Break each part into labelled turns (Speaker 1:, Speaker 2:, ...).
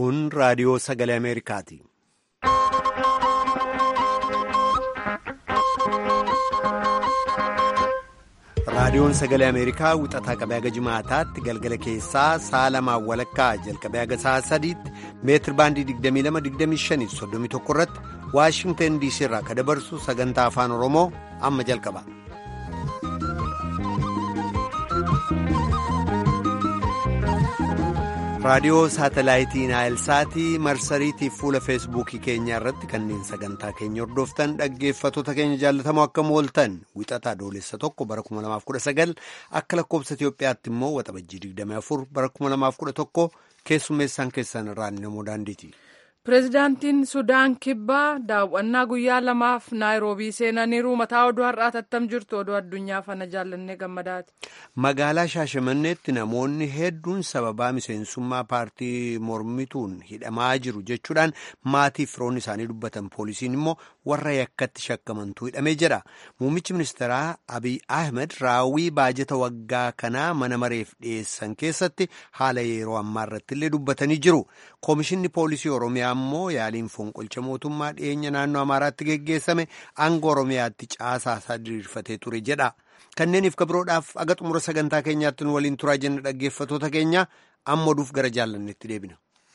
Speaker 1: Kun raadiyoo sagalee Ameerikaati. Raadiyoon sagalee Ameerikaa wixataa qabee haga jimaataatti galgala keessaa sa'a lamaan walakkaa jalqabee haga sa'a sadiitti meetir baandii 22-25-31 irratti Waashingtan DC irraa kan dabarsu sagantaa afaan Oromoo amma jalqaba. Raadiyoo saatalaayitii Naayilsaatii marsariitiif fuula feesbuukii keenyaa irratti kanneen sagantaa keenya hordoftan dhaggeeffattoota keenya jaallatamoo akkam ooltan wixataa adoolessa 1 bara 2019 akka lakkoobsa Itiyoophiyaatti immoo waxabajjii 24 bara 2011 keessummeessaan keessan irraan namoo daandiiti.
Speaker 2: Pireezidaantiin Sudaan Kibbaa daawwannaa guyyaa lamaaf Naayiroobii seenaniiru. Mataa oduu har'aa tattam jirtu oduu addunyaa fana jaallannee gammadaati.
Speaker 1: Magaalaa Shaashamanneetti namoonni hedduun sababaa miseensummaa paartii mormituun hidhamaa jiru jechuudhaan maatii firoonni isaanii dubbatan. Poolisiin immoo warra yakkatti shakkamantuu hidhamee jira. Muummichi ministeeraa Abiy Ahmed raawwii baajata waggaa kanaa mana mareef dhiyeessan keessatti haala yeroo ammaa irratti illee dubbatanii jiru. Koomishinni poolisii Oromiyaa ammoo yaaliin fonqolcha mootummaa dhiyeenya naannoo Amaaraatti geggeessame aangoo Oromiyaatti caasaa isaa diriirfatee ture jedha. Kanneeniif kabiroodhaaf aga xumura sagantaa keenyaatti nu waliin turaa jenna dhaggeeffattoota keenya amma oduuf gara jaallanneetti deebina.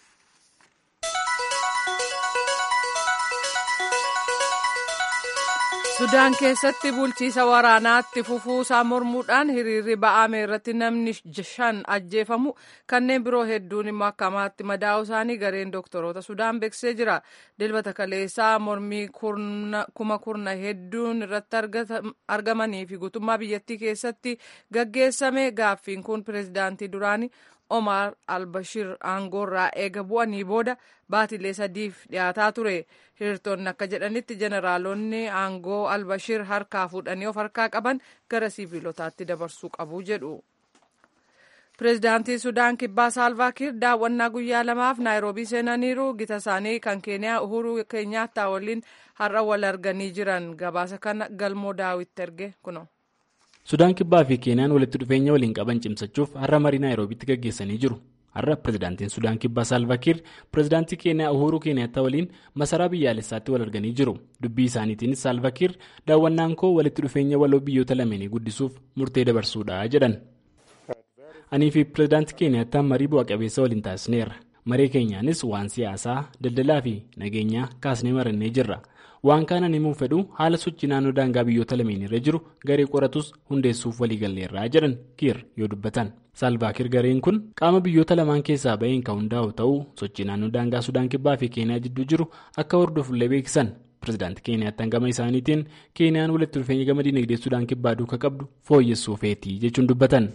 Speaker 2: Sudaan keessatti bulchiisa waraanaatti fufuusaa mormuudhaan hiriirri ba'ame irratti namni 5 ajjeefamu kanneen biroo hedduun immoo akkamaatti madaa'u isaanii gareen doktoroota Sudaan beeksisee jira. Dilbata kaleessaa mormii kurna hedduun irratti argamanii fi guutummaa biyyattii keessatti gaggeessame. Gaaffiin kun pireezidaantii duraanii Omar al-Bashir aangoorraa eega bu'anii booda baatilee 3f dhiyaataa ture. Hiriirtonni akka jedhanitti jeneraalonni aangoo al-Bashir harkaa fuudhanii of harkaa qaban gara siviilotaatti dabarsuu qabu jedhu. Pireezidaantii Sudaan Kibbaa Saalvaa Kiir daawwannaa guyyaa lamaaf Naayiroobii seenaniiru. Gita isaanii kan Keeniyaa Uhuru Keenyaattaa waliin har'a wal arganii jiran. Gabaasa kana galmoo daawwitti erge kuno.
Speaker 3: Sudaan Kibbaa fi Keeniyaan walitti dhufeenya waliin qaban cimsachuuf har'a marii Naayiroobiitti gaggeessanii jiru. Har'a pireezidaantiin Sudaan Kibbaa Saalvaa Kiir pireezidaantii Keeniyaa Uhuru Keenyaattaa waliin masaraa biyyaalessaatti wal arganii jiru. Dubbii isaaniitiinis Saalvaa Kiir daawwannaan koo walitti dhufeenya waloo biyyoota lameenii guddisuuf murtee dabarsuudha jedhan. Anii fi pireezidaantii Keenyaattaa marii bu'a qabeessa waliin taasisneerra. Maree keenyaanis waan siyaasaa, daldalaa fi nageenyaa kaasnee marannee jirra. Waan kanan himuuf fedhu haala sochii naannoo daangaa biyyoota lameen irra jiru garee qoratus hundeessuuf waliigalleerraa jedhan Kiir yoo dubbatan. Saalvaa Kiir gareen kun qaama biyyoota lamaan keessaa baheen kan hundaa'u ta'uu sochii naannoo daangaa Sudaan Kibbaa fi Keeniyaa jidduu jiru akka hordofullee beeksisan. Pireezidaantii Keeniyaattaan gama isaaniitiin Keeniyaan walitti dhufeenya gama dinagdee Sudaan Kibbaa duukaa qabdu fooyyessuu feetii jechuun dubbatan.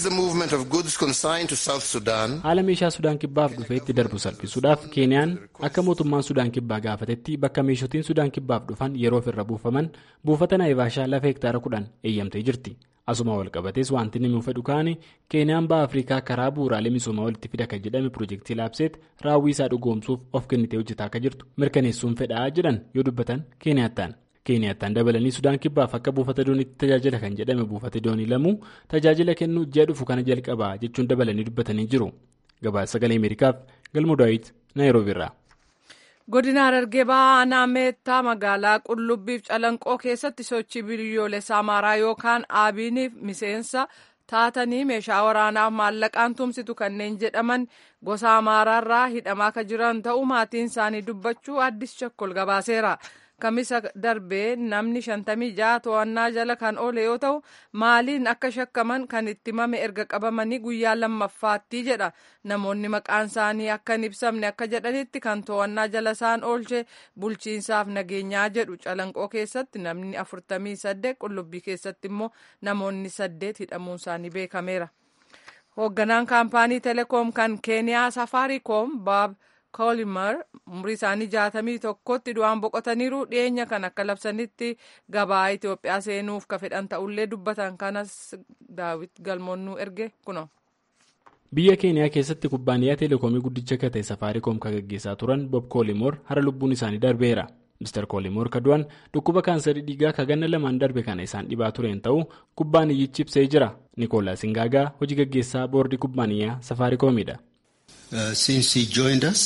Speaker 3: Haala meeshaa Sudaan Kibbaaf dhufeetti darbu salphisuudhaaf Keeniyaan akka mootummaan Sudaan Kibbaa gaafatetti bakka meeshootiin Sudaan Kibbaaf dhufan yeroo ofirra buufaman buufata Naayivaashaa lafa hektaara 10 eeyyamtee jirti. Asuma walqabatees wanti namni fedhu kaane Keeniyaan baha Afrikaa karaa bu'uuraalee misoomaa walitti fida kan jedhame piroojeektii laabseet raawwii isaa dhugoomsuuf of kennitee hojjetaa akka jirtu mirkaneessuun fedhaa jedhan yoo dubbatan Keeniyattaan dabalanii Sudaan Kibbaaf akka buufata dooniitti tajaajila kan jedhame buufata doonii lamuu tajaajila kennuu ji'a dhufu kana jalqabaa jechuun dabalanii dubbatanii jiru. Gabaasa sagalee Ameerikaaf galmoo daawit Naayiroobiirraa.
Speaker 2: Godina Harargee Bahaa Meettaa magaalaa Qullubbiif Calanqoo keessatti sochii biyyoolessaa Amaaraa yookaan Abiiniif miseensa taatanii meeshaa waraanaaf maallaqaan tumsitu kanneen jedhaman gosa Amaaraarraa hidhamaa akka jiran ta'uu maatiin isaanii dubbachuu Addis Chakkol gabaaseera. Kamisa darbee namni 56 to'annaa jala kan oole yoo ta'u maaliin akka shakkaman kan itti himame erga qabamanii guyyaa lammaffaatti jedha. Namoonni maqaan isaanii akka hin ibsamne akka jedhanitti kan to'annaa jala isaan oolche bulchiinsaaf nageenyaa jedhu. Calanqoo keessatti namni 48 Qullubbii keessatti immoo namoonni 8 hidhamuun isaanii beekameera. Hoogganaan kaampaanii Telekoom kan Keeniyaa Safaariikoom Baab Koolimar umrii isaanii 61tti du'aan boqotaniiru. Dhiyeenya kan akka labsanitti gabaa Itoophiyaa seenuuf ka fedhan ta'ullee dubbatan kanas daawit galmoonnuu erge kuno.
Speaker 3: Biyya Keeniyaa keessatti kubbaaniyaa Telekoomii guddicha akka ta'e Safaariikoom kan gaggeessaa turan Bob Koolimor hara lubbuun isaanii darbeera. Mr. Koolimor kadu'an dhukkuba kaansarii dhiigaa ka ganna lamaan darbe kana isaan dhibaa tureen ta'uu kubbaaniyyichi ibsee jira. Nikoolaas Ingaagaa hojii gaggeessaa boordii kubbaaniyaa Safaariikoomidha.
Speaker 4: Since he joined us,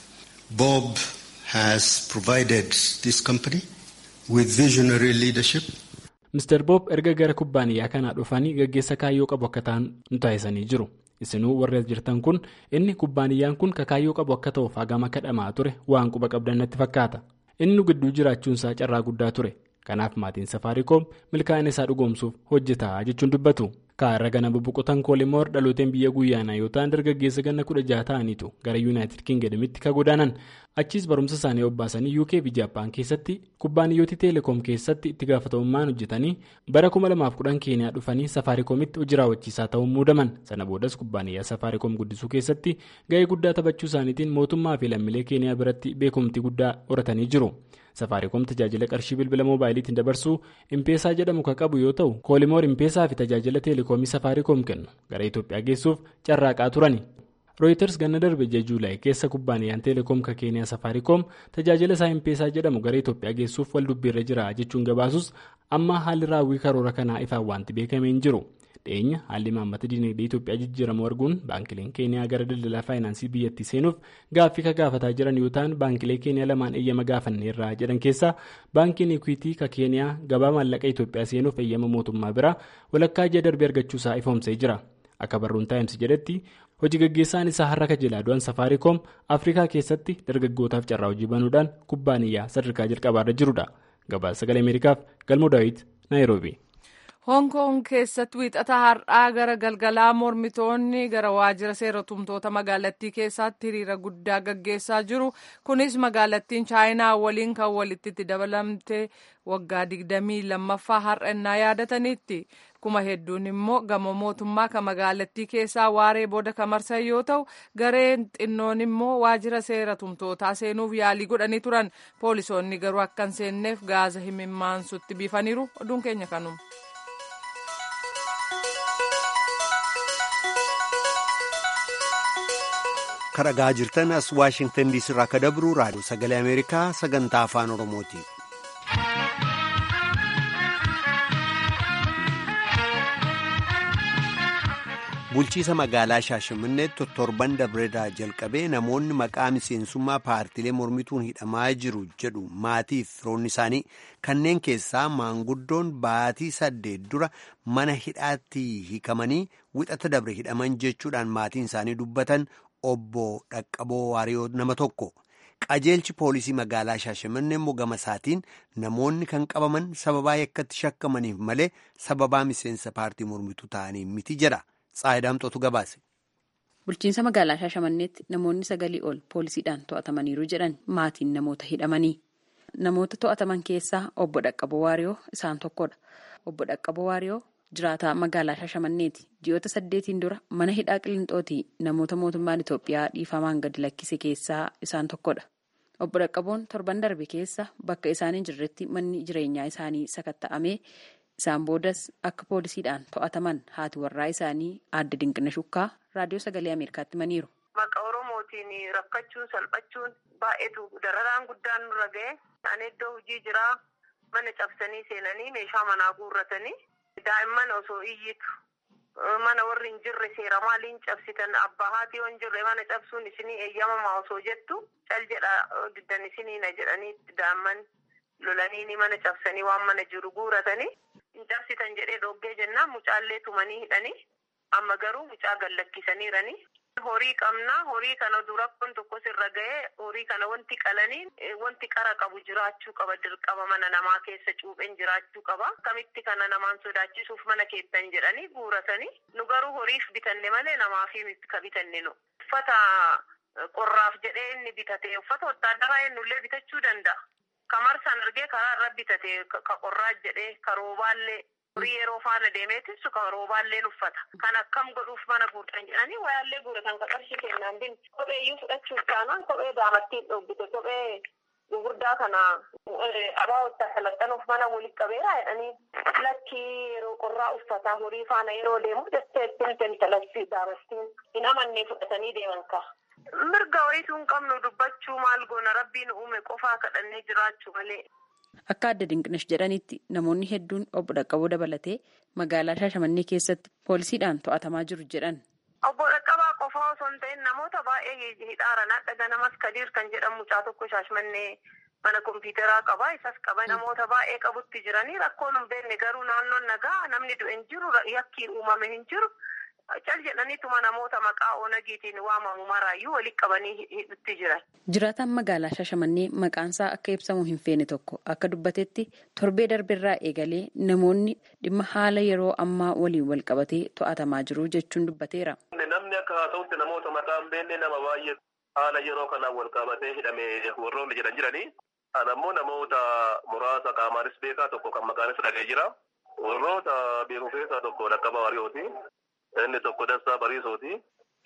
Speaker 4: Bob has provided this company with visionary leadership.
Speaker 3: Mr. Bob erga gara kubbaaniyyaa kanaa dhufanii gaggeessa kaayyoo qabu akka ta'an nu taasisanii jiru. Isinuu warra jirtan kun inni kubbaaniyyaan kun kaayyoo qabu akka ta'uuf hagam akka dhamaa ture waan quba qabdan natti fakkaata. Inni nu gidduu jiraachuunsaa carraa guddaa ture. Kanaaf maatiin Safaariikoom milkaa'ina isaa dhugoomsuuf hojjetaa jechuun dubbatu. Kaarra gana bubuqotan Koolimoor dhalooteen biyya guyyaanaa yoo ta'an dargaggeessa ganna 16 ta'aniitu gara Yuunaayitid Kingdamitti ka godaanan. Achiis barumsa isaanii obbaasanii UK fi Jaappaan keessatti kubbaaniyyooti Teelekoom keessatti itti gaafatamummaan hojjetanii bara 2010 Keeniyaa dhufanii Safaariikoomitti hojii raawwachiisaa ta'uun muudaman. Sana boodas kubbaaniyyaa Safaariikoom guddisuu keessatti ga'ee guddaa taphachuu isaaniitiin mootummaa fi lammiilee Keeniyaa biratti beekumtii guddaa horatanii jiru. Safaariikoom tajaajila qarshii bilbila moobaayiliitiin dabarsuu Impeesaa jedhamu kan qabu yoo ta'u, Koolimoor Impeesaa fi tajaajila Teelekoomii Safaariikoom kennu gara Itoophiyaa geessuuf carraaqaa turani. Reuters ganna darbe Juulaay keessa kubbaaniyaan Teelekoom ka Keeniyaa Safaariikoom tajaajila isaa Impeesaa jedhamu gara Itoophiyaa geessuuf wal dubbiirra jira jechuun gabaasus amma haalli raawwii karoora kanaa ifaan wanti beekamee hin jiru. Dhiyeenya haalli maammata dinagdee Itoophiyaa jijjiiramu arguun baankileen Keeniyaa gara daldalaa faayinaansii biyyattii seenuuf gaaffii ka gaafataa jiran yoo ta'an baankilee Keeniyaa lamaan eeyyama gaafanneerra jedhan keessaa baankiin Equitii ka Keeniyaa gabaa maallaqa Itoophiyaa seenuuf eeyyama mootummaa biraa walakkaa ji'a darbee argachuusaa ifoomsee jira. Akka barruun Taayims jedhetti hojii gaggeessaan isaa har'a kajelaa du'an Safaariikoom Afrikaa keessatti dargaggootaaf carraa hojii banuudhaan kubbaaniyyaa sadarkaa jalqabaarra jirudha. Gabaasa Sagalee Ameerikaaf Galmoo Daawit Naayiroobii.
Speaker 2: Hong Kong keessatti wiixata har'aa gara galgalaa mormitoonni gara waajjira seeratumtoota magaalattii keessatti hiriira guddaa gaggeessaa jiru. Kunis magaalattiin Chaayinaa waliin kan walitti dabalamte waggaa 22ffaa har'annaa yaadatanitti. Kuma hedduun immoo gamoo mootummaa kan magaalattii keessaa waaree booda kan marsan yoo ta'u, gareen xinnoon immoo waajjira seeratumtootaa seenuuf yaalii godhanii turan. Poolisoonni garuu akka hin seenneef gaaza imimmaansutti biifaniiru. Oduun keenya kanuma.
Speaker 1: Kan dhagaa jirtan as Waashingtan DC irraa akka dabru raadiyoo Sagalee Ameerikaa sagantaa afaan Oromooti. Bulchiisa magaalaa Shaashamanneetti torban dabreedaa jalqabee namoonni maqaa miseensummaa paartiilee mormituun hidhamaa jiru jedhu maatiif firoonni isaanii kanneen keessaa maanguddoon baatii 8 dura mana hidhaatti hiikamanii wixata dabre hidhaman jechuudhaan maatiin isaanii dubbatan obbo Dhaqqaboo Waariyoo nama tokko. Qajeelchi poolisii magaalaa Shaashamannee immoo gama isaatiin namoonni kan qabaman sababaa yakkatti shakkamaniif malee sababaa miseensa paartii mormituu ta'anii miti jedha. Tsaayidaamxootu gabaase.
Speaker 5: Bulchiinsa magaalaa Shaashamanneetti namoonni 9 ol poolisiidhaan to'atamaniiru jedhan maatiin namoota hidhamanii. Namoota to'ataman keessaa obbo Dhaqqaboo Waariyoo isaan tokkodha. Obbo Dhaqqaboo Waariyoo jiraataa magaalaa Shaashamanneeti. Ji'oota 8 dura mana hidhaa Qilinxootii namoota mootummaan Itoophiyaa dhiifamaan gadi lakkise keessaa isaan tokkodha. Obbo Dhaqqaboon torban darbe keessa bakka isaan hin jirretti manni jireenyaa isaanii sakatta'amee isaan boodas akka poolisiidhaan to'ataman haati warraa isaanii aadde Dinqina Shukkaa raadiyoo Sagalee Ameerikaatti himaniiru.
Speaker 6: Maqaa Oromootiin rakkachuun salphachuun baay'eetu dararaan guddaan nurra ga'e. Ani iddoo hojii jiraa mana cabsanii seenanii meeshaa manaa guurratanii daa'imman osoo iyyitu mana warri hin jirre seera maaliin cabsitan abbaa haati yoo hin jirre mana cabsuun isinii eeyyamamaa osoo jettu cal jedha diddan isinii na jedhanii daa'imman lolanii mana cabsanii waan mana jiru guuratanii hin cabsitan jedhee dhoggee jennaan mucaallee tumanii hidhanii amma garuu mucaa gallakkisaniiranii. Horii qabnaa horii kana dura kun tokko sirra ga'ee horii kana wanti qalanii wanti qara qabu jiraachuu qaba dirqama mana namaa keessa cuupheen jiraachuu qaba kamitti kana namaan sodaachisuuf mana keessan jedhanii guuratanii nu garuu horiif bitanne malee namaaf ka bitanne nu uffata qorraaf jedhee inni bitate uffata wattaadaraa ennullee bitachuu danda'a kamarsan argee karaa irra bitate ka qorraa jedhee ka roobaallee. Horii yeroo faana deemeetis ka roobaalleen uffata. Kan akkam godhuuf mana guutan jedhanii wayaallee guuratan ka qarshii kennaan din kopheeyyuu fudhachuuf taanaan kophee daamattiin dhobbite kophee gurguddaa kana abaa'otta salaxanuuf mana walitti qabeera jedhanii lakkii yeroo qorraa uffataa horii faana yeroo deemu dasteettiin tentalatti daamattiin hin amannee fudhatanii deeman ka. Mirga wayituu hin qabnu dubbachuu maal goona rabbiin uume qofaa kadhannee jiraachuu malee.
Speaker 5: Akka adda Dinqinash jedhanitti namoonni hedduun obbo Dhaqqaboo dabalatee magaalaa Shaashamannee keessatti poolisiidhaan to'atamaa jiru jedhan.
Speaker 6: Obbo Dhaqqabaa qofaa osoo osoo hin ta'in namoota baay'ee hidhaaran hadha ganamas Kadiir kan jedhamu mucaa tokko Shaashmannee mana kompiitaraa qaba. Isas qaba. Namoota baay'ee qabutti jiranii rakkoon hin beekne garuu naannoon nagaa namni du'e hin jiru, yakkiin uumame hin jiru. Cal jedhaniituma namoota maqaa Onagiitiin waamamu maraayyuu walitti qabanii hidhutti jiran.
Speaker 5: Jiraataan magaalaa Shaashamannee maqaansaa akka ibsamu hin feene tokko akka dubbatetti torbee darbeerraa eegalee namoonni dhimma haala yeroo ammaa waliin wal qabatee to'atamaa jiru jechuun dubbateera.
Speaker 7: Namni akka haasa'utti namoota maqaa hin beekne nama baay'ee haala yeroo kanaan wal qabatee hidhame warroonni jedhan jiranii. Ammoo namoota muraasa qaamaanis beekaa tokko kan maqaanis dhagee jira. Warroota beeku keessaa tokko Dhaqqabaa Wariyooti. Inni tokko Dastaa Bariisooti.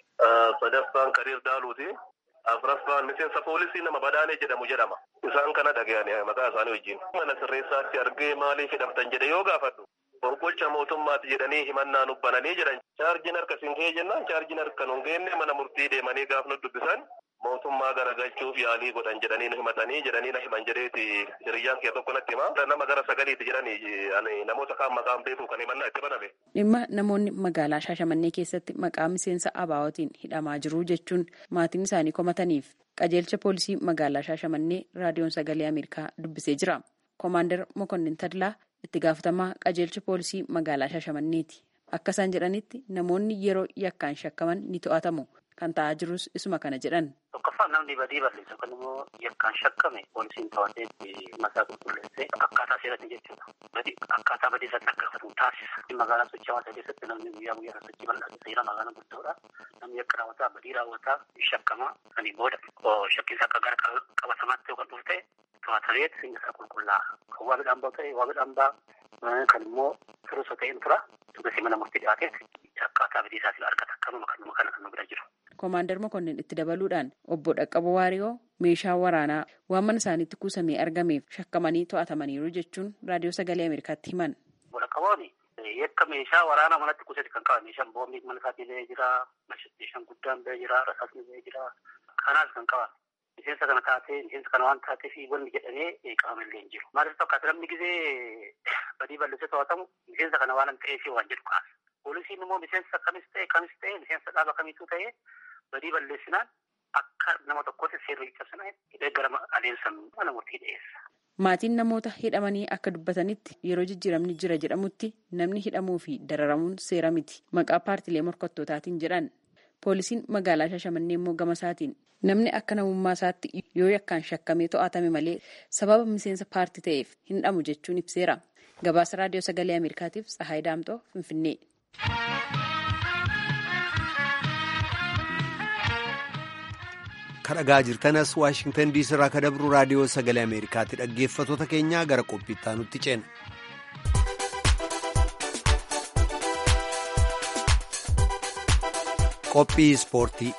Speaker 7: Sadaffaan Kadiir Daaluuti. Afuraffaan miseensa poolisii nama Badaanee jedhamu jedhama. Isaan kana dhagayanii maqaa isaanii wajjin. Mana sirreessaatti argee maaliif hidhamtan jedhe yoo gaafadhu. Fonqolcha mootummaati jedhanii himannaa nubbananii jedhan. Chaarjiin harka sinkee jennaan chaarjiin harka nun geenne mana murtii deemanii gaaf nu dubbisan. Mootummaa garagalchuuf yaalii godhan jedhanii nu himatanii jedhanii na himan jedheeti hiriyyaan kee tokko natti hima. Nama gara sagaliiti jedhanii namoota kaan maqaan beekuu kan himannaa itti baname.
Speaker 5: Dhimma namoonni magaalaa Shaashamannee keessatti maqaa miseensa ABO'tiin hidhamaa jiru jechuun maatiin isaanii komataniif qajeelcha poolisii magaalaa Shaashamannee raadiyoon sagalee Ameerikaa dubbisee jira. Koomaandar Mokonnin Tadlaa itti gaafatamaa qajeelcha poolisii magaalaa Shaashamanneeti. Akka isaan jedhanitti namoonni yeroo yakkaan shakkaman ni to'atamu. Kan ta'aa jirus isuma kana jedhan.
Speaker 8: Tokkoffaan namni badii balleessu yookaan immoo yakkaan shakkame poolisiin to'atee masaa qulqulleessee akkaataa seeratti jechuudha. Akkaataa badii isaatti akka gaafatamu taasisa. Magaalaa socho'aa ta'e keessatti namni guyyaa guyyaa sochii bal'aa seera magaalaa guddoodha. Namni akka raawwataa badii raawwataa shakkama sanii booda shakkiinsa akka gara qabatamaatti yookaan dhufu ta'e to'atameet isaa qulqullaa'a. Kan waa midhaan ba'u ta'e waa midhaan ba'a kan immoo firusoo ta'een tura. Tugasii mana murtii dhiyaateet akkaataa badii isaatiin argata. Kanuma kana kan nu bira jiru.
Speaker 5: Koomaandar Mokonnin itti dabaluudhaan obbo Dhaqqaboo Waariyoo meeshaa waraanaa waan mana isaaniitti kuusamee argameef shakkamanii to'atamaniiru jechuun raadiyoo sagalee Ameerikaatti himan.
Speaker 8: Obbo Dhaqqaboon yakka meeshaa waraanaa manatti kuusate kan qaban meeshaan boombii mana isaatii ba'ee jira, meeshaan guddaan ba'ee jira, rasaasni ba'ee jira. Kanaas kan qaban miseensa kana taatee miseensa kana waan taateef wanni jedhamee qabamallee hin jiru. Maaliif fakkaata namni gizee badii balleessee to'atamu miseensa kana waan ta'eef waan jedhu kaasa. Poolisiin immoo miseensa kamis ta'e miseensa dhaaba kamiitu ta'e badii balleessinaan akka nama tokkotti seerri cabsanaa hidhee gara adeemsa mana murtii dhiyeessa.
Speaker 5: Maatiin namoota hidhamanii akka dubbatanitti yeroo jijjiiramni jira jedhamutti namni hidhamuu fi dararamuun seera miti. Maqaa paartilee morkattootaatiin jedhan. Poolisiin magaalaa Shaashamannee immoo gama isaatiin namni akka namummaa isaatti yoo yakkaan shakkamee to'atame malee sababa miseensa paartii ta'eef hin hidhamu jechuun ibseera. Gabaasa raadiyoo sagalee Ameerikaatiif Tsahaay Daamtoo Finfinnee.
Speaker 1: Kan dhagaa jirtanas Waashingtan DC irraa kan dabru raadiyoo sagalee Ameerikaatti dhaggeeffattoota keenyaa gara qophiittaa nutti ceena. Qophii ispoortii.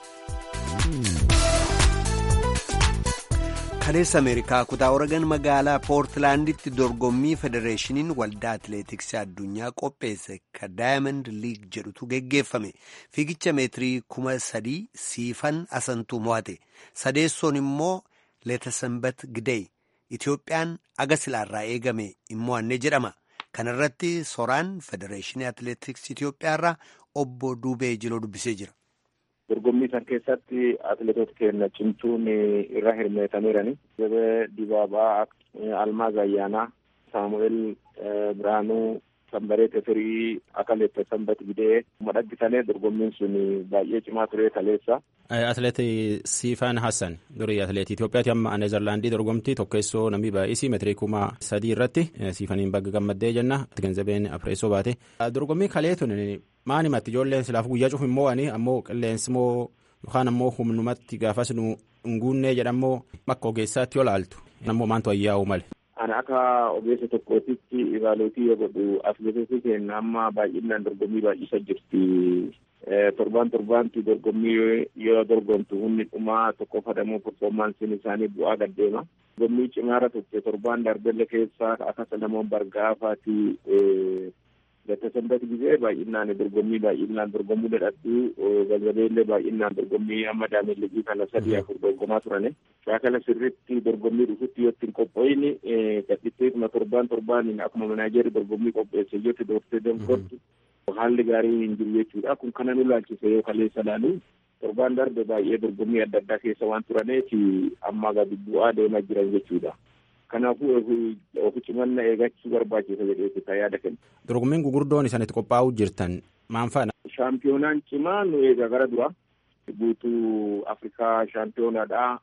Speaker 1: Kaleessa Ameerikaa kutaa Oregon magaalaa Poortilaanditti dorgommii federeeshiniin waldaa atileetiksii addunyaa qopheesse kan Daayimand Liig jedhutu geggeeffame. Fiigicha meetirii 3,000 siifan asantuu mo'ate. Sadeessoon immoo Leetasambat Gidey. Itoophiyaan agasilaarraa eegame immoo annee jedhama. Kana irratti soraan federeeshinii atileetiksii Itoophiyaarraa obbo Duubee Jiloo dubbisee jira.
Speaker 9: Dorgommii san keessatti atileetota keenya cimtuun irra hirmaataniirani. Gabee Dibaabaa, Almaaz Ayyaanaa, Saamu'eel Biraanuu, Sambaree Tefirii, Akaleetta Sambat Gidee madhabbisalee dorgommiin sun baay'ee cimaa ture kaleessa.
Speaker 10: Atileetii Siifaan Hassan durii atileetii Itoophiyaati amma Neezerlaandii dorgomtii tokkeessoo namni baay'isii meetirii 3,000 irratti Siifaniin bagga gammaddee jenna. Ganzabeen Afireessoo baate. Dorgommii kaleetun maanimatti ijoolleen silaaf guyyaa cufu immoo ani ammoo qilleensi moo yookaan ammoo humnumatti gaafas nu hin guunnee jedhamoo bakka ogeessaatti yoo laaltu ammoo maantu ayyaa'u male.
Speaker 9: Ani akka ogeessa tokkootitti ilaaluutii yoo godhu atileetii keenya amma baay'inaan dorgommii baay'isa jirti. Torbaanti dorgommii yoo dorgomtu humni dhumaa tokko fadhamoo performaansiin isaanii bu'aa gaddeema. Dorgommii cimaara turte torbaan darbelle keessaa akka Salamoon Bargaafaati Leetasambat Gidee baay'inaan dorgommuu dadhattu Galgabeellee baay'inaan dorgommii amma Daamilligii kana 3-4 dorgomaa turane. Shaakala sirriitti dorgommii dhufutti yoo ittiin qopho'ini gadhitteetuma torbaan akkuma manaajeerri dorgommii qopheesse yoo dooftee deemkortu haalli gaarii hin jiru jechuudha. Kun kana nu laalchise yoo kaleessa laalu torbaan darbe baay'ee dorgommii adda addaa keessa waan turaneef amma gadi bu'aa deemaa jiran jechuudha. Kanaafuu ofi cimannaa eegachuu barbaachisa jedhee yaada kenna.
Speaker 10: Dorgommiin gugurdoon isaan itti qophaa'uu jirtan maal faana?
Speaker 9: Shaampiyoonaan cimaa nu eegaa gara dura guutuu Afrikaa shaampiyoonadhaa.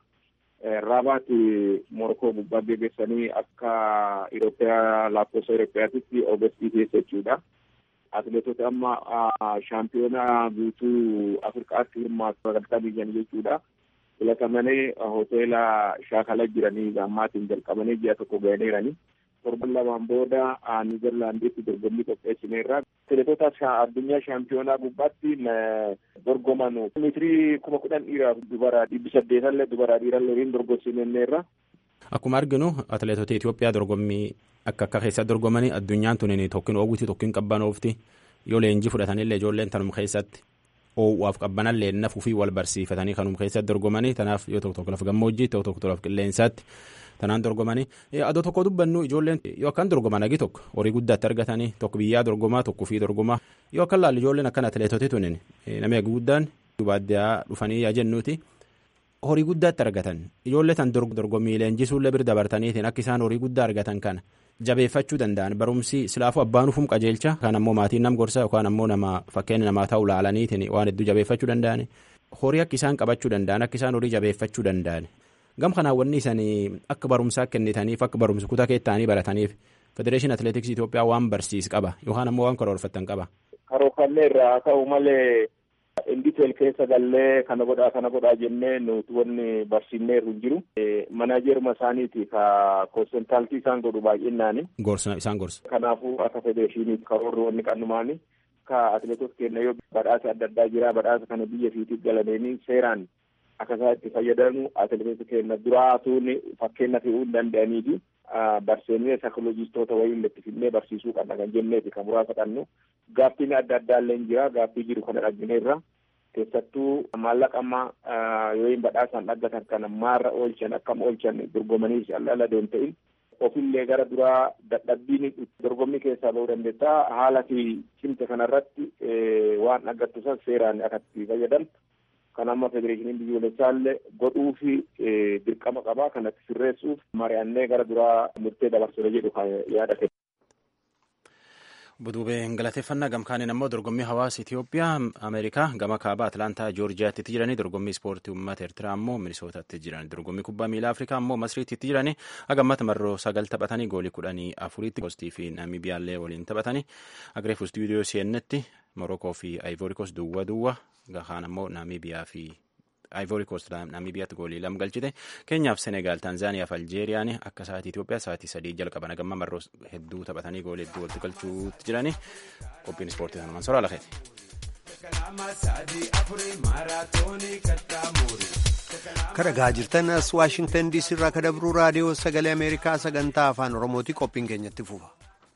Speaker 9: Rabaat Morokoo gubbaa gaggeessanii akka Iroopiyaa lakkoofsa Iroopiyaatitti Oogustii keessa jechuudha. Atileetota amma shaampiyoonaa guutuu Afrikaatti hirmaatu sadarkaa biyyan jechuudha. Filatamanii hoteela shaakala jiranii gammaatiin jalqabanii ji'a tokko ga'aniiranii. Torban lamaan booda Niizerlaandiitti dorgommii qopheessineerra. Atileetota addunyaa shaampiyoonaa gubbaatti dorgoman meetirii 10,000 dhiiraa dubara 800 dubara dhiirallee hin dorgomsineerra.
Speaker 10: Akkuma arginu atileetota Itoophiyaa dorgommii akka keessatti dorgomanii addunyaan tun tokkin oowwiti tokkin qabbanoofti yoo leenjii fudhatanillee ijoolleen tanum keessatti oowwaaf qabbanallee nafuu fi wal barsiifatanii kanum keessatti dorgomanii tanaaf yoo tokko lafa gammoojjii tokko lafa qilleensaatti tanaan dorgomanii adoo tokko dubbannu ijoolleen yoo akkan dorgoman agi tokko horii guddaatti argatanii tokko biyyaa dorgomaa tokko fi dorgomaa yoo akkan laallu ijoolleen akkan atileetoti tunin namni guddaan baadiyyaa dhufanii yaa jennuuti horii guddaatti argatan ijoollee tan dorgommii leenjisuullee bira dabartaniitiin akka isaan horii guddaa argatan kana jabeeffachuu danda'an barumsi silaafuu abbaan ufum qajeelcha kan ammoo maatiin nam gorsa yookaan ammoo nama fakkeenya namaa ta'uu laalaniitiin waan hedduu jabeeffachuu danda'an horii akka isaan qabachuu danda'an akka isaan horii jabeeffachuu danda'an gam kanaan wanni isanii akka barumsaa kennitaniif akka barumsa kutaa keettaanii barataniif federeeshinii atileetiksii Itoophiyaa waan barsiis qaba yookaan ammoo waan karoorfattan qaba.
Speaker 9: Karoorfannee irraa ta'u malee inditeel keessa gallee kana godhaa jennee nuti wanni barsiifneerru hin jiru. Manaajeruma isaaniiti ka konsentaltii isaan godhu baay'innaani.
Speaker 10: Isaan gorsa.
Speaker 9: Kanaafuu akka federeeshiniiti karoorri wanni qannumaani ka atileetota keenya yoo badhaasa adda addaa jira badhaasa kana biyya fiitiif galanii seeraan akka isaa itti fayyadamu atileetota keenya duraatuun fakkeenya ta'uu hin danda'aniifi barsiisnee saayikolojistoota wayii itti fidnee barsiisuu qabna kan jenneeti kan muraasa qabnu. Gaaffiin adda addaa illee jira gaaffii jiru kana dhaggineerra keessattuu maallaqa amma yoo hin badhaasaan dhaggatan kana maarra oolchan akkam oolchan dorgomanii ala deemta'in ofillee gara duraa dadhabbiin dorgommii keessaa ba'uu dandeessaa haala fi cimte kanarratti waan dhaggattu san seeraan akka itti fayyadamtu kan amma federeeshiniin biyyoolessaallee godhuu fi dirqama qabaa kanatti sirreessuuf mari'annee gara duraa murtee dabarsine jedhu yaada kenna.
Speaker 10: Buduubeen galateeffannaa gamkaaniin ammoo dorgommii hawaasa Itoophiyaa Ameerikaa gama kaabaa Atlaantaa Joorjiyaatti jiranii dorgommii ispoortii uummata Eertiraa ammoo Minisootaatti jiran dorgommii kubbaa miilaa Afrikaa ammoo Masriitti jiranii hagammata marroo 9 taphatanii goolii 14 Koostii fi Naamibiyaallee waliin taphatanii Agreefuu Istuudiyoo Seennetti Morokoo fi Ivory Coast duwwaa gahaan ammoo Naamibiyaa fi Ivory Coast Naamibiyaatti goolii 2 galchite Keenyaaf Senegaal Tanzaaniyaa fi Aljeeriyaan akka sa'aatii Itoophiyaa sa'aatii 3 jalqaban hagamma marroo hedduu taphatanii goolii hedduu walitti galchuutti jiranii qophiin ispoortii sanumaan soraa lakeeti.
Speaker 1: Kadhagaa jirtan as Waashingtan DC irraa kadabruu raadiyoo sagalee Ameerikaa sagantaa afaan Oromooti qophiin keenyatti fufa.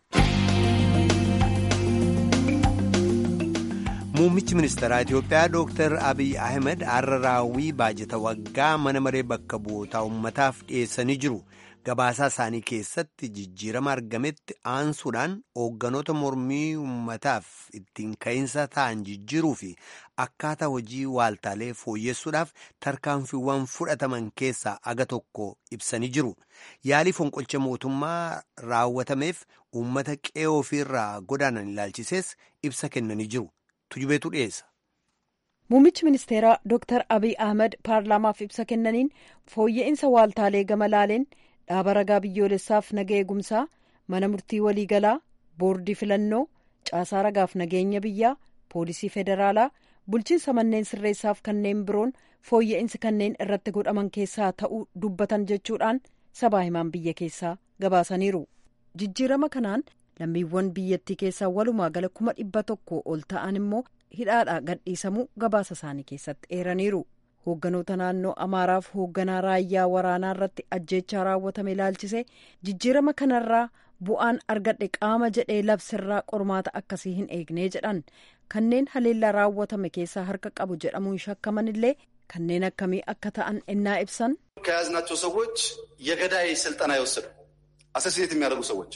Speaker 1: Muummichi ministeeraa Itoophiyaa Dr. Abiy Ahmed har'a raawwii baajata waggaa mana maree bakka bu'ootaa uummataaf dhiyeessanii jiru. Gabaasaa isaanii keessatti jijjiirama argametti aansuudhaan hoogganoota mormii uummataaf ittiin ka'iinsa ta'an jijjiiruu fi akkaataa hojii waaltaalee fooyyessuudhaaf tarkaanfiiwwan fudhataman keessaa aga tokko ibsanii jiru. Yaalii fonqolcha mootummaa raawwatameef uummata qe'ee ofiirraa godaanan ilaalchisees ibsa kennanii jiru. Tujubeetu dhiyeessa.
Speaker 11: Muummichi ministeeraa Dr. Abiy Ahmed paarlaamaaf ibsa kennaniin fooyya'insa waaltaalee gama laaleen dhaaba ragaa biyyoolessaaf naga eegumsaa, mana murtii waliigalaa, boordii filannoo, caasaa ragaaf nageenya biyyaa, poolisii federaalaa, bulchiinsa manneen sirreessaaf kanneen biroon fooyya'insi kanneen irratti godhaman keessaa ta'uu dubbatan jechuudhaan sabaa himaan biyya keessaa gabaasaniiru. Jijjiirama kanaan lammiiwwan biyyattii keessaa walumaa gala 100,000 ol ta'an immoo hidhaadhaa gadhiisamuu gabaasa isaanii keessatti eeraniiru. Hoogganoota naannoo Amaaraaf hoogganaa raayyaa waraanaa irratti ajjeechaa raawwatame ilaalchisee jijjiirama kanarraa bu'aan argadhe qaama jedhee labsirraa qormaata akkasii hin eegnee jedhan. Kanneen haleellaa raawwatame keessaa harka qabu jedhamuun shakkaman illee kanneen akkamii akka ta'an ennaa ibsan.
Speaker 12: ከያዝናቸው ሰዎች የገዳይ ስልጠና የወሰዱ አሰሲኔት የሚያደርጉ ሰዎች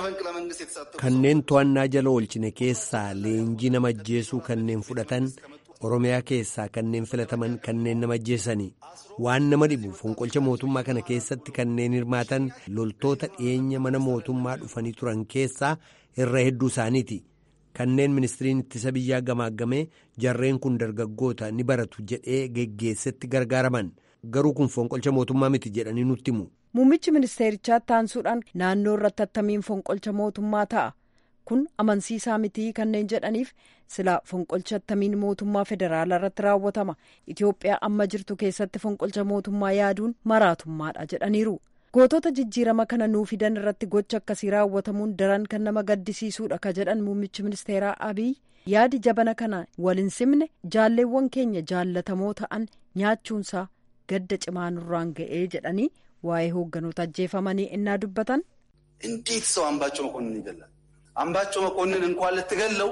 Speaker 1: kanneen to'annaa jala oolchine keessaa leenjii nama ajjeesuu kanneen fudhatan Oromiyaa keessaa kanneen filataman kanneen nama ajjeesanii waan nama dhibu fonqolcha mootummaa kana keessatti kanneen hirmaatan loltoota dhiyeenya mana mootummaa dhufanii turan keessaa irra hedduu isaaniiti. Kanneen ministiriin ittisa biyyaa gamaagamee jarreen kun dargaggoota ni baratu jedhee geggeessetti gargaaraman garuu kun fonqolcha mootummaa miti jedhanii nutti himu.
Speaker 11: Muummichi ministeerichaa taansuudhaan naannoo irratti attamiin fonqolcha mootummaa ta'a. Kun amansiisaa mitii kanneen jedhaniif silaa fonqolcha attamiin mootummaa federaalaa irratti raawwatama. Itoophiyaa amma jirtu keessatti fonqolcha mootummaa yaaduun maraatummaadha jedhaniiru. Gootota jijjiirama kana nuu fidan irratti gocha akkasii raawwatamuun daran kan nama gaddisiisuudha ka jedhan muummichi ministeeraa Abiy yaadi jabana kana waliin simne jaalleewwan keenya jaallatamoo ta'an nyaachuunsaa gadda cimaa nurraan ga'ee jedhanii waa'ee hoogganoota ajjeefamanii innaa dubbatan.
Speaker 12: እንዴት ሰው አምባቸው መኮንን ይገላል? አምባቸው መኮንን እንኳን ልትገለው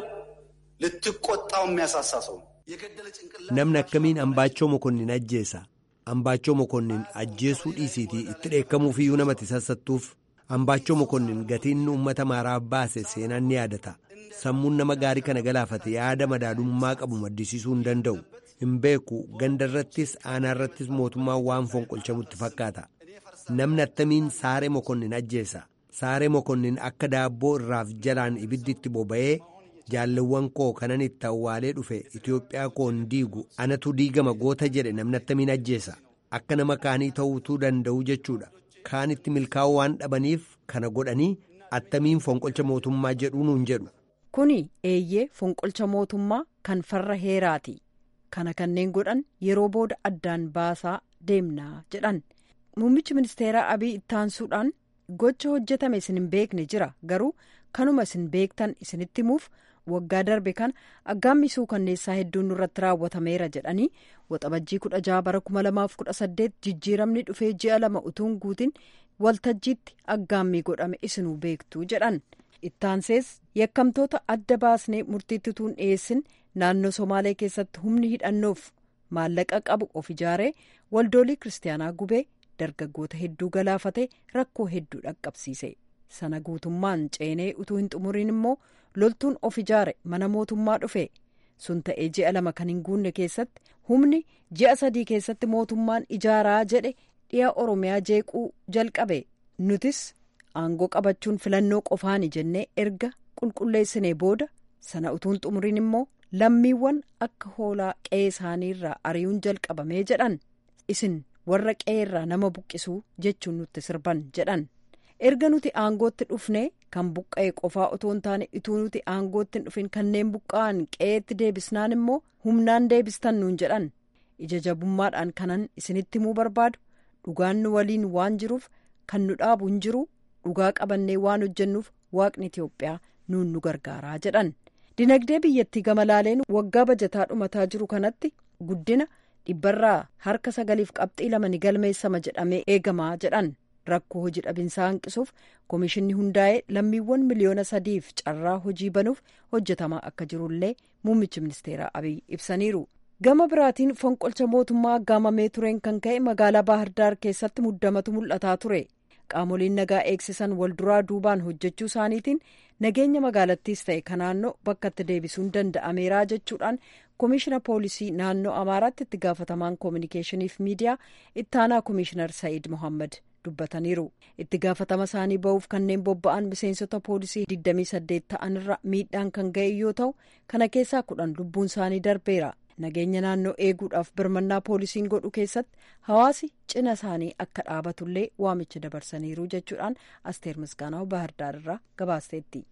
Speaker 12: ልትቆጣው የሚያሳሳ ሰው ነው። የገደለ ጭንቅላት
Speaker 1: namni akkamiin ambaachoo mokonnin ajjeesa? Ambaachoo mokonnin ajjeesuu dhiisiitii itti dheekkamuuf iyyuu namatti sassattuuf. Ambaachoo mokonnin gatiin uummata maaraaf baase seenaan ni yaadata. Sammuun nama gaarii kana galaafate yaada madaadummaa qabu maddisiisuu hin danda'u. Hin beeku ganda irrattis aanaa irrattis mootummaan waan fonqolchamutti fakkaata. Namni attamiin Saaree Mokonnin ajjeesa? Saaree Mokonnin akka daabboo irraaf jalaan ibidditti boba'ee jaalleewwan koo kanan itti awwaalee dhufe Itoophiyaa koon diigu anatu diigama goota jedhe namni attamiin ajjeesa? Akka nama kaanii ta'uutuu danda'u jechuudha. Kaanitti milkaa'uu waan dhabaniif kana godhanii attamiin fonqolcha mootummaa jedhuun hin jedhu.
Speaker 11: Kuni eeyyee fonqolcha mootummaa kan farra heeraati. Kana kanneen godhan yeroo booda addaan baasaa deemnaa jedhan. Muummichi ministeeraa Abiy ittaansuudhaan gocha hojjetame isin hin beekne jira garuu kanuma isin beektan isinitti himuuf waggaa darbe kana aggaammisuu kanneessaa hedduun irratti raawwatameera jedhanii waxabajjii 16 bara 2018 jijjiiramni dhufee ji'a 2 utuun guutin waltajjiitti aggaammii godhame isinuu beektuu jedhan. Ittaansees yakkamtoota adda baasnee murtiitti tuun dhiyeessin naannoo Somaalee keessatti humni hidhannoof maallaqa qabu of ijaaree waldoolii kiristaanaa gubee dargaggoota hedduu galaafate rakkoo hedduu dhaqqabsiise. Sana guutummaan ceenee utuu hin xumuriin immoo loltuun of ijaare mana mootummaa dhufe. Sun ta'ee ji'a 2 kan hin guunne keessatti humni ji'a 3 keessatti mootummaan ijaaraa jedhe dhiya Oromiyaa jeequu jalqabe. Nutis aangoo qabachuun filannoo qofaani jennee erga qulqulleessinee booda sana utuun xumuriin immoo lammiiwwan akka hoolaa qe'ee isaaniirraa ari'uun jalqabamee jedhan. Isin warra qe'eerraa nama buqqisuu jechuun nutti sirban jedhan. Erga nuti aangootti dhufne kan buqqa'e qofaa otoo hin taane ituu nuti aangootti hin dhufin kanneen buqqa'an qe'eetti deebisnaan immoo humnaan deebistan nuun jedhan. Ija jabummaadhaan kanan isinitti himuu barbaadu dhugaan nu waliin waan jiruuf kan nu dhaabu hin jiru dhugaa qabannee waan hojjennuuf waaqni Itoophiyaa nuun nu gargaaraa jedhan. Dinagdee biyyattii gama laaleen waggaa bajataa dhumataa jiru kanatti guddina dhibbarraa harka 9.2 ni galmeessama jedhamee eegamaa jedhan. Rakkoo hojii dhabinsaa hanqisuuf komishinni hundaa'ee lammiiwwan miliyoona 3f carraa hojii banuuf hojjetamaa akka jirullee muummichi ministeeraa Abiy ibsaniiru. Gama biraatiin fonqolcha mootummaa aggaamamee tureen kan ka'e magaalaa Baahirdaar keessatti muddamatu mul'ataa ture. Qaamoliin nagaa eegsisan walduraa duubaan hojjechuu isaaniitiin nageenya magaalattiis ta'e kan naannoo bakkatti deebisuun danda'ameeraa jechuudhaan komishina poolisii naannoo Amaaraatti itti gaafatamaan koominikeeshiniif miidiyaa ittaanaa komishinar Sa'iid Mohaammed dubbataniiru. Itti gaafatama isaanii ba'uuf kanneen bobba'an miseensota poolisii 28 ta'anirra miidhaan kan ga'e yoo ta'u kana keessaa 10 lubbuun isaanii darbeera. Nageenya naannoo eeguudhaaf birmannaa poolisiin godhu keessatti hawaasi cina isaanii akka dhaabatullee waamicha dabarsaniiru jechuudhaan Asteer Misgaanaw Baahirdaar irraa gabaasteetti.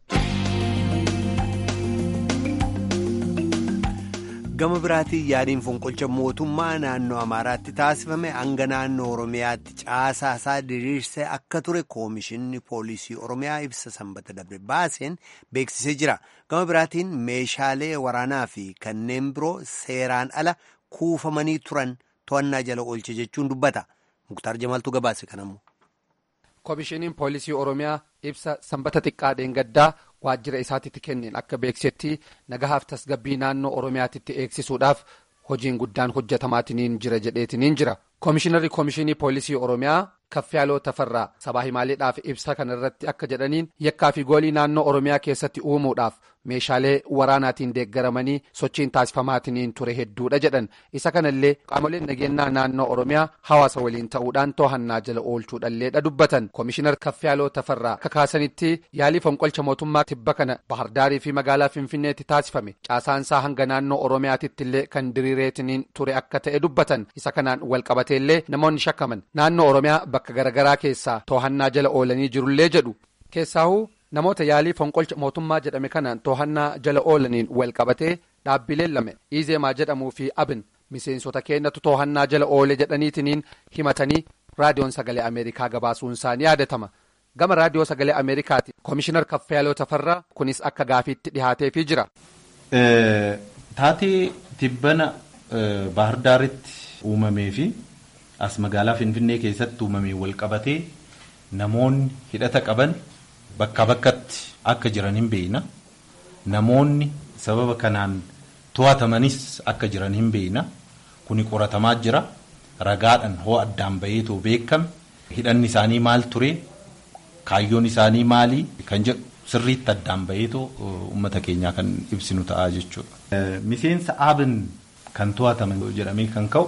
Speaker 1: Gama biraatiin yaadiin fonqolcha mootummaa naannoo Amaaraatti taasifame hanga naannoo Oromiyaatti caasaa isaa diriirsee akka ture koomishinni poolisii Oromiyaa ibsa sanbata dabre baaseen beeksisee jira. Gama biraatiin meeshaalee waraanaa fi kanneen biroo seeraan ala kuufamanii turan to'annaa jala oolche jechuun dubbata. Muktaar Jamaltuu gabaase kanammoo.
Speaker 13: Koomishiniin poolisii Oromiyaa ibsa sanbata xiqqaa dheengaddaa waajjira isaatitti kenneen akka beeksisetti nagahaaf tasgabbii naannoo Oromiyaatitti eegsisuudhaaf hojiin guddaan hojjetamaatiin jira jedheetiin jira. Koomishinarri koomishinii poolisii Oromiyaa Kaffiyaaloo Tafarraa sabaa himaaleedhaaf ibsa kana irratti akka jedhaniin yakkaa fi goolii naannoo Oromiyaa keessatti uumuudhaaf meeshaalee waraanaatiin deeggaramanii sochiin taasifamaatiin ture hedduudha jedhan. Isa kanallee qaamoleen nageenyaa naannoo Oromiyaa hawaasa waliin ta'uudhaan to'annaa jala oolchuudhalleedha dubbatan. Komishinar Kaffiyaaloo Tafarraa akka kaasanitti yaalii fonqolcha mootummaa tibba kana Bahardaarii fi magaalaa Finfinneetti taasifame caasaansaa hanga naannoo Oromiyaatitti illee kan diriireetiin ture akka ta'e dubbatan. Isa kanaan walqabateellee namoonni shakkaman naannoo Oromiyaa bakka garaagaraa keessaa to'annaa jala oolanii jirullee jedhu. Keessaahuu namoota yaalii fonqolcha mootummaa jedhame kanaan to'annaa jala oolaniin walqabatee dhaabbileen lame Izeemaa jedhamuu fi Abin miseensota keenyatu to'annaa jala oole jedhaniitiin himatanii raadiyoon sagalee Ameerikaa gabaasuun isaanii yaadatama. Gama raadiyoo sagalee Ameerikaati Komishinar Kaffiyaaloo Tafarraa kunis akka gaafiitti dhihaateefii jira.
Speaker 14: Taatee tibbana Bahardaaritti uumamee fi as magaalaa Finfinnee keessatti uumamee walqabatee namoonni hidhata qaban bakka bakkatti akka jiran hin beekna. Namoonni sababa kanaan to'atamanis akka jiran hin beekna. Kuni qoratamaa jira. Ragaadhaan hoo addaan baheetoo beekame hidhanni isaanii maal ture kaayyoon isaanii maali kan jedhu sirriitti addaan baheetoo uummata keenyaa kan ibsinu ta'a jechuudha. Miseensa Abin kan to'ataman jedhamee kan ka'u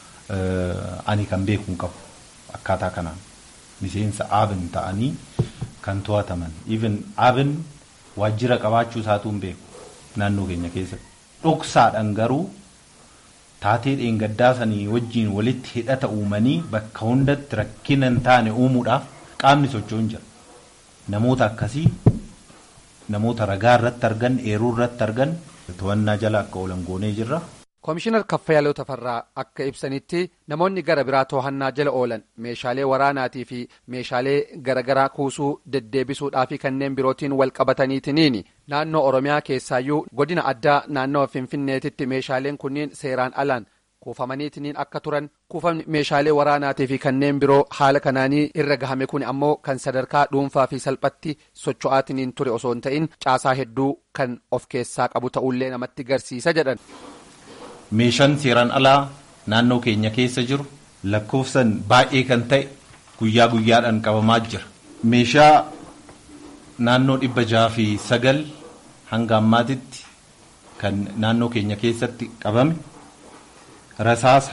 Speaker 14: ani kan beeku hin qabu akkaataa kanaan miseensa Abin ta'anii kan to'ataman even Abin waajjira qabaachuu isaatu hin beeku naannoo keenya keessatti. Dhoksaadhaan garuu taatee dheengaddaa sanii wajjiin walitti hidhata uumanii bakka hundatti rakkina hin taane uumuudhaaf qaamni socho'uun jira. Namoota akkasii namoota ragaa irratti argan eeruu irratti argan to'annaa jala akka oolan goonee jirra.
Speaker 13: Komishinar Kaffiyaaloo Tafarraa akka ibsanitti namoonni gara biraa to'annaa jala oolan meeshaalee waraanaatii fi meeshaalee garagaraa kuusuu deddeebisuudhaa fi kanneen birootiin walqabataniitiniini naannoo Oromiyaa keessaayyuu godina addaa naannoo Finfinneetitti meeshaaleen kunniin seeraan alaan kuufamaniitiniin akka turan kuufamni meeshaalee waraanaatii fi kanneen biroo haala kanaanii irra gahame kun ammoo kan sadarkaa dhuunfaa fi salphatti socho'aatiniin ture osoo hin ta'in caasaa hedduu kan of keessaa qabu ta'ullee namatti garsiisa jedhan.
Speaker 14: Meeshaan seeraan alaa naannoo keenya keessa jiru lakkoofsan baay'ee kan ta'e guyyaa guyyaadhaan qabamaa jira. Meeshaa naannoo 609 hanga ammaatitti kan naannoo keenya keessatti qabame rasaasa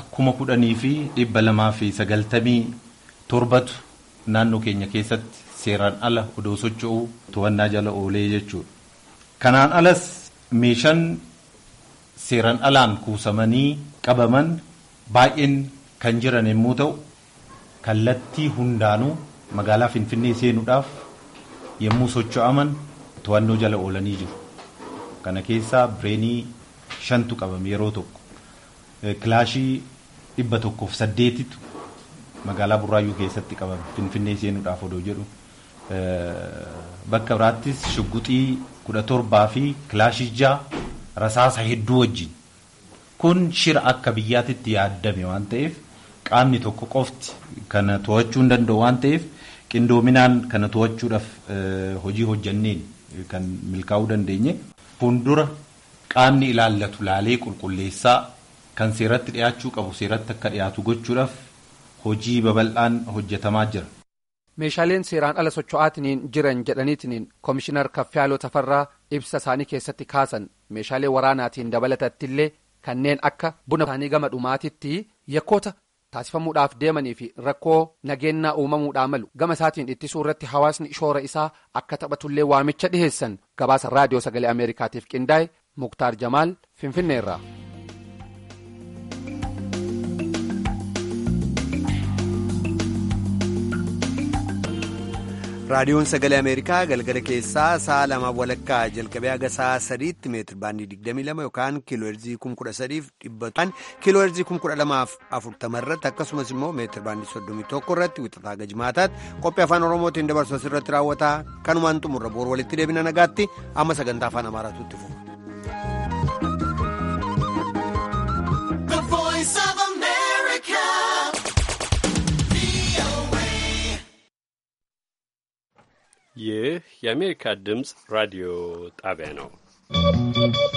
Speaker 14: 10,297 naannoo keenya keessatti seeraan ala odoo socho'uu to'annaa jala oolee jechuudha. Kanaan alas meeshaan seeraan alaan kuusamanii qabaman baay'een kan jiran yommuu ta'u kallattii hundaanuu magaalaa Finfinnee seenuudhaaf yommuu socho'aman to'annoo jala oolanii jiru. Kana keessaa bireenii 5tu qabame yeroo tokko. Kilaashii 108tu magaalaa Burraayyuu keessatti qabame Finfinnee seenuudhaaf odoo jedhu. Bakka biraattis shugguxii 17 fi kilaashii 6 rasaasa hedduu wajjin. Kun shira akka biyyaatitti yaaddame waan ta'eef qaamni tokko qofti kana to'achuu hin danda'u waan ta'eef qindoominaan kana to'achuudhaaf hojii hojjanneen kan milkaa'uu dandeenye. Fuuldura qaamni ilaallatu laalee qulqulleessaa kan seeratti dhiyaachuu qabu seeratti akka dhiyaatu gochuudhaaf hojii babal'aan hojjetamaa jira.
Speaker 13: Meeshaaleen seeraan ala socho'aatiniin jiran jedhaniitiniin Komishinar Kaffiyaaloo Tafarraa ibsa isaanii keessatti kaasan meeshaalee waraanaatiin dabalatattillee kanneen akka buna isaanii gama dhumaatitti yakkoota taasifamuudhaaf deemanii fi rakkoo nageenyaa uumamuudhaa malu gama isaatiin ittisuu irratti hawaasni shoora isaa akka taphatullee waamicha dhiheessan gabaasa raadiyoo sagalee Ameerikaatiif qindaa'e Muktaar Jamaal Finfinneerraa.
Speaker 1: raadiyoon sagalee Ameerikaa galgala keessaa sa'a 2:00 jalqabee haga sa'a 3tti meetir baandii 22 yookaan kiilooherzii 13,100 kiilooherzii 1240 irratti akkasumas immoo meetir baandii 31 irratti wixataa haga jimaataatti qophii afaan oromootiin dabarsu irratti raawwata kanumaan xumurra boor walitti deebina nagaatti amma sagantaa afaan amaaraatu itti fufa.
Speaker 15: ይህ የአሜሪካ ድምፅ ራዲዮ ጣቢያ ነው።